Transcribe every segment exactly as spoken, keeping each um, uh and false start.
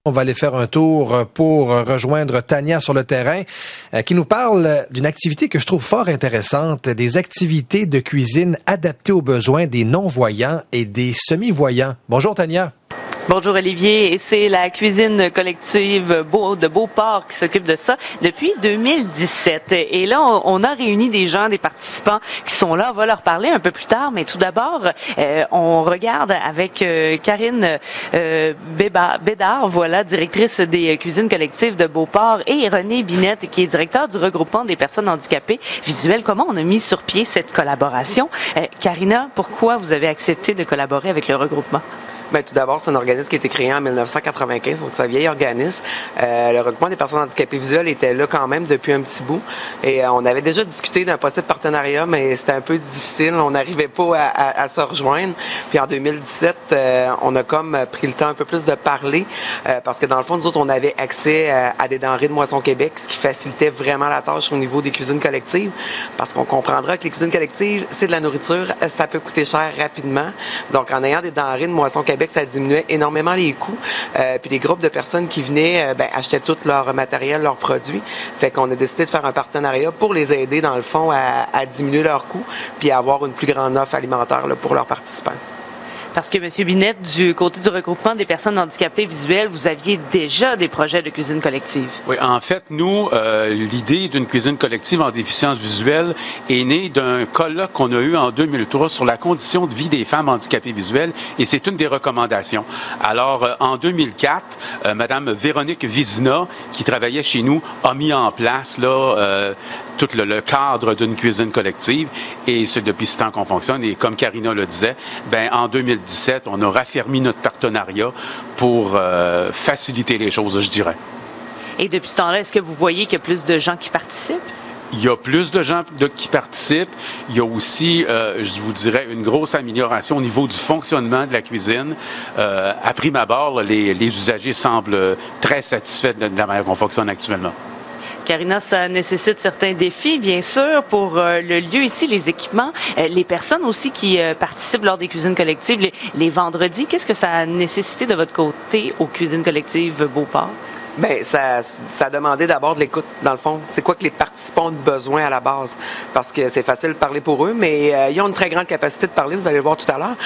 On va aller faire un tour pour rejoindre Tania sur le terrain euh, qui nous parle d'une activité que je trouve fort intéressante, des activités de cuisine adaptées aux besoins des non-voyants et des semi-voyants. Bonjour Tania. Bonjour Olivier, c'est la cuisine collective de Beauport qui s'occupe de ça depuis deux mille dix-sept. Et là, on a réuni des gens, des participants qui sont là. On va leur parler un peu plus tard, mais tout d'abord, euh, on regarde avec euh, Karine euh, Béba, Bédard, voilà, directrice des cuisines collectives de Beauport, et René Binette, qui est directeur du regroupement des personnes handicapées visuelles. Comment on a mis sur pied cette collaboration? Euh, Karina, pourquoi vous avez accepté de collaborer avec le regroupement? Bien, tout d'abord, c'est un organisme qui a été créé en dix-neuf cent quatre-vingt-quinze, donc c'est un vieil organisme. Euh, le regroupement des personnes handicapées visuelles était là quand même depuis un petit bout. Et euh, on avait déjà discuté d'un possible partenariat, mais c'était un peu difficile. On n'arrivait pas à, à, à se rejoindre. Puis en deux mille dix-sept, euh, on a comme pris le temps un peu plus de parler, euh, parce que dans le fond, nous autres, on avait accès à, à des denrées de Moisson Québec, ce qui facilitait vraiment la tâche au niveau des cuisines collectives, parce qu'on comprendra que les cuisines collectives, c'est de la nourriture, ça peut coûter cher rapidement. Donc en ayant des denrées de Moisson Québec, ça diminuait énormément les coûts. Euh, puis les groupes de personnes qui venaient, euh, ben, achetaient tout leur matériel, leurs produits. Fait qu'on a décidé de faire un partenariat pour les aider, dans le fond, à, à diminuer leurs coûts puis à avoir une plus grande offre alimentaire là, pour leurs participants. Parce que, M. Binette, du côté du regroupement des personnes handicapées visuelles, vous aviez déjà des projets de cuisine collective. Oui, en fait, nous, euh, l'idée d'une cuisine collective en déficience visuelle est née d'un colloque qu'on a eu en deux mille trois sur la condition de vie des femmes handicapées visuelles, et c'est une des recommandations. Alors, euh, en deux mille quatre, euh, Madame Véronique Vizina, qui travaillait chez nous, a mis en place là euh, tout le, le cadre d'une cuisine collective, et c'est depuis ce temps qu'on fonctionne. Et comme Karina le disait, ben en deux mille dix-sept, on a raffermi notre partenariat pour euh, faciliter les choses, je dirais. Et depuis ce temps-là, est-ce que vous voyez qu'il y a plus de gens qui participent? Il y a plus de gens de, qui participent. Il y a aussi, euh, je vous dirais, une grosse amélioration au niveau du fonctionnement de la cuisine. Euh, à prime abord, les, les usagers semblent très satisfaits de, de la manière qu'on fonctionne actuellement. Karina, ça nécessite certains défis, bien sûr, pour euh, le lieu ici, les équipements, euh, les personnes aussi qui euh, participent lors des cuisines collectives, les, les vendredis. Qu'est-ce que ça a nécessité de votre côté aux cuisines collectives Beauport? Ben ça, ça a demandé d'abord de l'écoute, dans le fond. C'est quoi que les participants ont besoin à la base? Parce que c'est facile de parler pour eux, mais euh, ils ont une très grande capacité de parler, vous allez le voir tout à l'heure.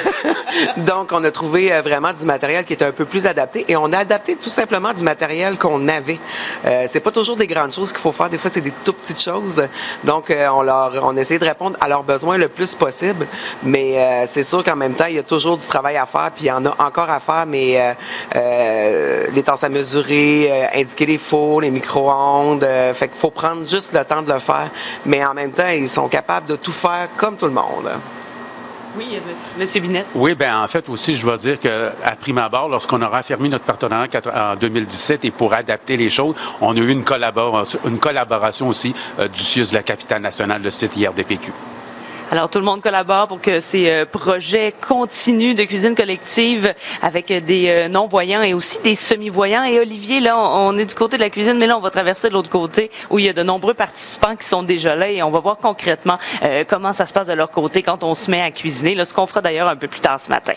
Donc, on a trouvé euh, vraiment du matériel qui était un peu plus adapté, et on a adapté tout simplement du matériel qu'on avait. Euh, c'est pas toujours des grandes choses qu'il faut faire, des fois c'est des tout petites choses. Donc, euh, on leur, on a essayé de répondre à leurs besoins le plus possible, mais euh, c'est sûr qu'en même temps, il y a toujours du travail à faire, puis il y en a encore à faire, mais euh, euh, les tasses à mesurer, Euh, indiquer les fours, les micro-ondes, euh, fait qu'il faut prendre juste le temps de le faire, mais en même temps, ils sont capables de tout faire comme tout le monde. Oui, M. Binette. Oui, ben en fait aussi, je dois dire que à prime abord, lorsqu'on a raffermi notre partenariat en deux mille dix-sept et pour adapter les choses, on a eu une collaboration, une collaboration aussi euh, du C I U S de la capitale nationale, le site I R D P Q. Alors, tout le monde collabore pour que ces euh, projets continuent de cuisine collective avec euh, des euh, non-voyants et aussi des semi-voyants. Et Olivier, là, on, on est du côté de la cuisine, mais là, on va traverser de l'autre côté où il y a de nombreux participants qui sont déjà là, et on va voir concrètement euh, comment ça se passe de leur côté quand on se met à cuisiner, là, ce qu'on fera d'ailleurs un peu plus tard ce matin.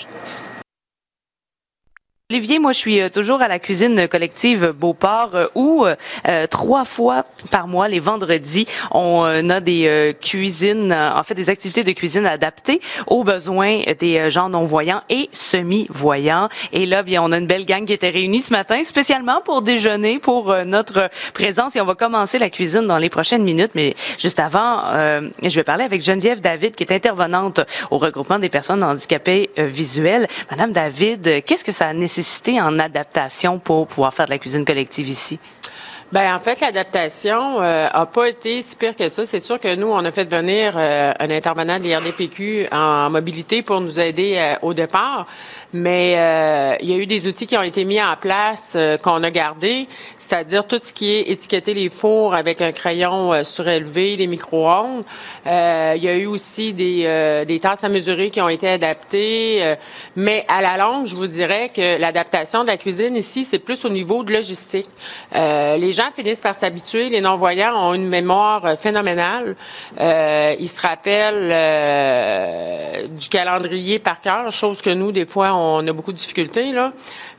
Olivier, moi, je suis toujours à la cuisine collective Beauport où euh, trois fois par mois, les vendredis, on a des euh, cuisines, en fait, des activités de cuisine adaptées aux besoins des gens non-voyants et semi-voyants. Et là, bien, on a une belle gang qui était réunie ce matin, spécialement pour déjeuner, pour euh, notre présence. Et on va commencer la cuisine dans les prochaines minutes. Mais juste avant, euh, je vais parler avec Geneviève David, qui est intervenante au regroupement des personnes handicapées euh, visuelles. Madame David, qu'est-ce que ça a nécessité en adaptation pour pouvoir faire de la cuisine collective ici? Ben en fait, l'adaptation euh, a pas été si pire que ça. C'est sûr que nous, on a fait venir euh, un intervenant de l'I R D P Q en mobilité pour nous aider euh, au départ. Mais euh, il y a eu des outils qui ont été mis en place euh, qu'on a gardés, c'est-à-dire tout ce qui est étiqueter les fours avec un crayon euh, surélevé, les micro-ondes. Euh, il y a eu aussi des, euh, des tasses à mesurer qui ont été adaptées. Euh, mais à la longue, je vous dirais que l'adaptation de la cuisine ici, c'est plus au niveau de logistique. Euh, les gens finissent par s'habituer. Les non-voyants ont une mémoire euh, phénoménale. Euh, ils se rappellent euh, du calendrier par cœur, chose que nous, des fois, on a beaucoup de difficultés, là.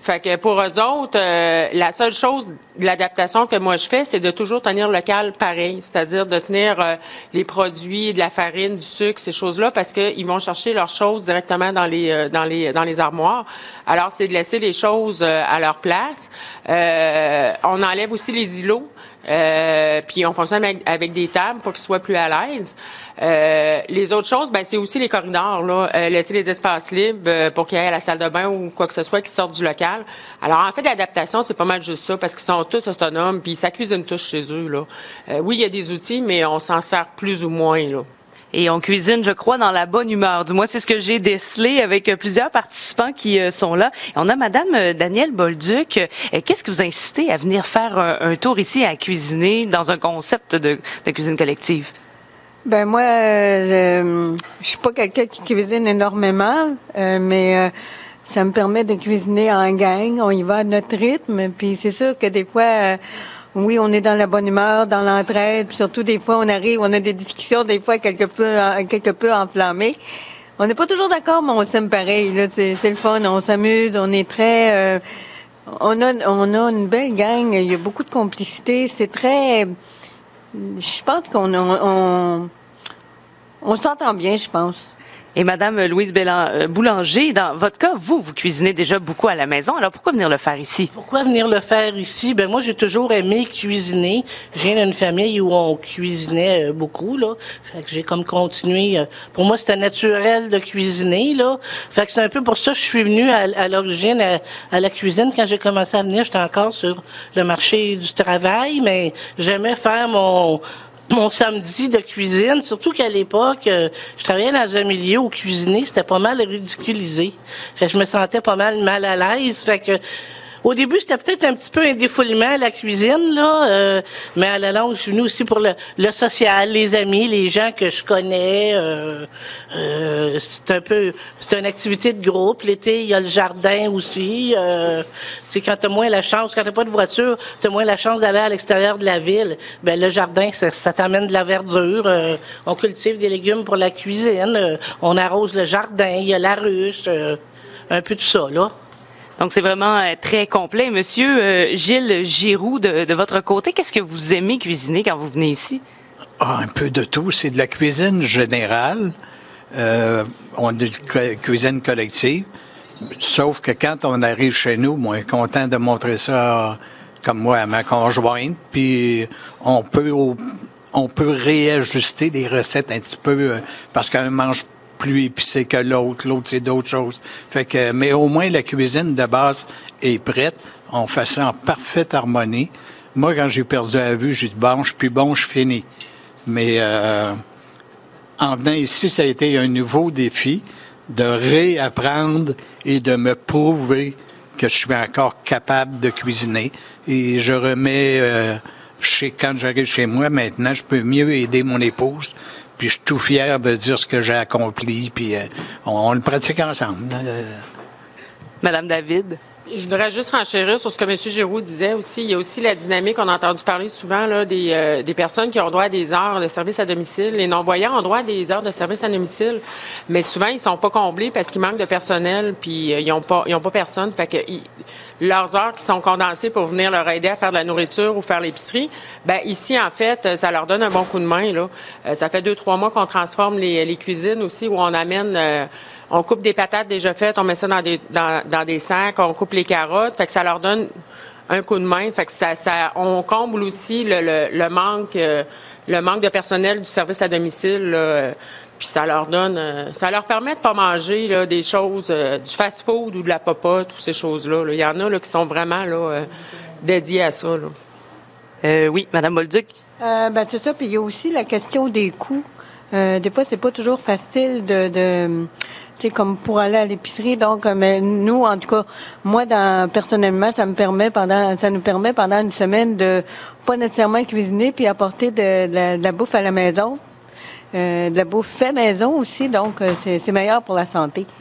Fait que pour eux autres, euh, la seule chose de l'adaptation que moi je fais, c'est de toujours tenir local pareil, c'est-à-dire de tenir euh, les produits, de la farine, du sucre, ces choses-là, parce qu'ils vont chercher leurs choses directement dans les euh, dans les dans les armoires. Alors c'est de laisser les choses euh, à leur place. Euh, on enlève aussi les îlots. Euh, puis on fonctionne avec, avec des tables pour qu'ils soient plus à l'aise. Euh, les autres choses, ben c'est aussi les corridors, là, euh, laisser les espaces libres euh, pour qu'ils aillent à la salle de bain ou quoi que ce soit qui sortent du local. Alors en fait, l'adaptation, c'est pas mal juste ça, parce qu'ils sont tous autonomes, puis ça cuisine tous chez eux, là. Euh, oui, il y a des outils, mais on s'en sert plus ou moins, là. Et on cuisine, je crois, dans la bonne humeur. Du moins, c'est ce que j'ai décelé avec plusieurs participants qui euh, sont là. Et on a Madame euh, Danielle Bolduc. Euh, qu'est-ce qui vous a incité à venir faire un, un tour ici à cuisiner dans un concept de, de cuisine collective? Ben moi, euh, je, je suis pas quelqu'un qui cuisine énormément, euh, mais euh, ça me permet de cuisiner en gang. On y va à notre rythme. Puis c'est sûr que des fois... Euh, Oui, on est dans la bonne humeur, dans l'entraide, puis surtout des fois on arrive, on a des discussions des fois quelque peu quelque peu enflammées. On n'est pas toujours d'accord, mais on s'aime pareil. Là, c'est, c'est le fun, on s'amuse, on est très, euh, on a on a une belle gang. Il y a beaucoup de complicité. C'est très, je pense qu'on on on s'entend bien, je pense. Et Madame Louise Bélan- Boulanger, dans votre cas, vous, vous cuisinez déjà beaucoup à la maison. Alors, pourquoi venir le faire ici? Pourquoi venir le faire ici? Ben moi, j'ai toujours aimé cuisiner. Je viens d'une famille où on cuisinait beaucoup, là. Fait que j'ai comme continué. Pour moi, c'était naturel de cuisiner, là. Fait que c'est un peu pour ça que je suis venue à, à l'origine à, à la cuisine. Quand j'ai commencé à venir, j'étais encore sur le marché du travail, mais j'aimais faire mon... mon samedi de cuisine, surtout qu'à l'époque, euh, je travaillais dans un milieu où cuisiner, c'était pas mal ridiculisé. Fait que je me sentais pas mal mal à l'aise. Fait que au début, c'était peut-être un petit peu un défoulement, la cuisine, là, euh, mais à la longue, je suis venue aussi pour le, le social, les amis, les gens que je connais. Euh, euh, c'est un peu, c'est une activité de groupe. L'été, il y a le jardin aussi. Euh, tu sais, quand t'as moins la chance, quand t'as pas de voiture, t'as moins la chance d'aller à l'extérieur de la ville. Ben le jardin, ça, ça t'amène de la verdure. Euh, on cultive des légumes pour la cuisine. Euh, on arrose le jardin. Il y a la ruche. Euh, un peu tout ça, là. Donc, c'est vraiment euh, très complet. Monsieur euh, Gilles Giroux, de, de votre côté, qu'est-ce que vous aimez cuisiner quand vous venez ici? Ah, un peu de tout. C'est de la cuisine générale. Euh, on dit cuisine collective. Sauf que quand on arrive chez nous, moi, je suis content de montrer ça, comme moi, à ma conjointe. Puis, on peut, on peut réajuster les recettes un petit peu, parce qu'un mange plus épicé que l'autre, l'autre c'est d'autres choses. Fait que, mais au moins la cuisine de base est prête. On fait ça en parfaite harmonie. Moi, quand j'ai perdu la vue, j'ai dit bon, je suis plus bon, je finis. Mais euh, en venant ici, ça a été un nouveau défi de réapprendre et de me prouver que je suis encore capable de cuisiner. Et je remets, euh, chez, quand j'arrive chez moi, maintenant, je peux mieux aider mon épouse. Puis je suis tout fier de dire ce que j'ai accompli, puis euh, on, on le pratique ensemble. Euh. Madame David? Je voudrais juste renchérir sur ce que M. Giroux disait aussi. Il y a aussi la dynamique, on a entendu parler souvent là des, euh, des personnes qui ont droit à des heures de service à domicile. Les non-voyants ont droit à des heures de service à domicile, mais souvent ils sont pas comblés parce qu'il manque de personnel, puis euh, ils ont pas ils ont pas personne. Fait que ils, leurs heures qui sont condensées pour venir leur aider à faire de la nourriture ou faire l'épicerie, ben ici en fait ça leur donne un bon coup de main là. Euh, ça fait deux trois mois qu'on transforme les, les cuisines aussi, où on amène euh, on coupe des patates déjà faites, on met ça dans des dans, dans des sacs, on coupe les carottes, fait que ça leur donne un coup de main, fait que ça, ça on comble aussi le, le, le manque euh, le manque de personnel du service à domicile, là, puis ça leur donne euh, ça leur permet de pas manger là, des choses euh, du fast-food ou de la popote ou ces choses-là. Là. Il y en a là qui sont vraiment là euh, dédiés à ça. Là. Euh, oui, Madame Bolduc. Euh, ben c'est ça, puis il y a aussi la question des coûts. Euh, des fois, c'est pas toujours facile de, de tu sais, comme pour aller à l'épicerie. Donc, mais nous, en tout cas, moi, dans, personnellement, ça me permet pendant, ça nous permet pendant une semaine de pas nécessairement cuisiner puis apporter de, de, la, de la bouffe à la maison, euh, de la bouffe fait maison aussi. Donc, c'est, c'est meilleur pour la santé.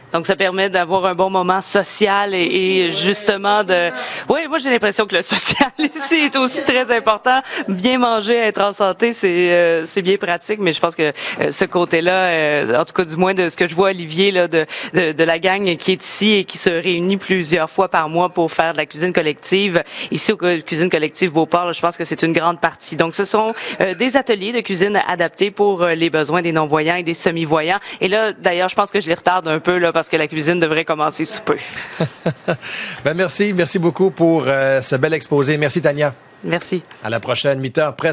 Donc, ça permet d'avoir un bon moment social et, et justement de... Oui, moi, j'ai l'impression que le social ici est aussi très important. Bien manger, être en santé, c'est euh, c'est bien pratique, mais je pense que euh, ce côté-là, euh, en tout cas, du moins de ce que je vois, Olivier, là, de, de, de la gang qui est ici et qui se réunit plusieurs fois par mois pour faire de la cuisine collective, ici au Cuisine Collective Beauport, là, je pense que c'est une grande partie. Donc, ce sont euh, des ateliers de cuisine adaptés pour euh, les besoins des non-voyants et des semi-voyants. Et là, d'ailleurs, je pense que je les retarde un peu, là, parce que la cuisine devrait commencer sous peu. Ben merci, merci beaucoup pour euh, ce bel exposé. Merci Tania. Merci. À la prochaine, huit heures près.